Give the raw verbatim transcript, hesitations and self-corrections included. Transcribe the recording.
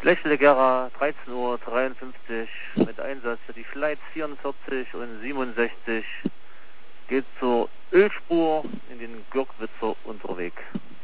Lechlegera, dreizehn Uhr dreiundfünfzig mit Einsatz für die Flights vierundvierzig und siebenundsechzig. Geht zur Ölspur in den Görgwitzer Unterweg.